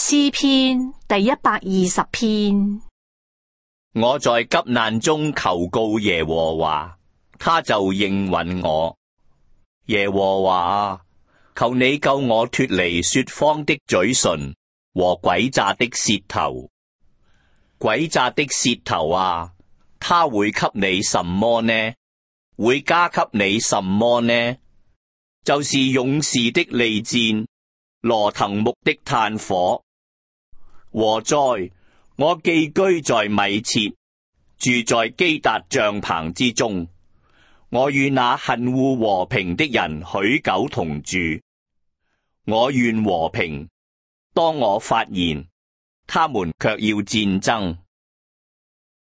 詩篇第120篇。 我在急難中求告耶和華，他就應允我。耶和華啊，求你救我脫離說謊的嘴唇和詭詐的舌頭。詭詐的舌頭啊，他會給你什麼呢？會加給你什麼呢？就是勇士的利箭，羅騰木的炭火。禍哉！我寄居在米設，住在基達帳棚之中。我與那恨惡和平的人許久同住。我願和平，當我發言，他們卻要戰爭。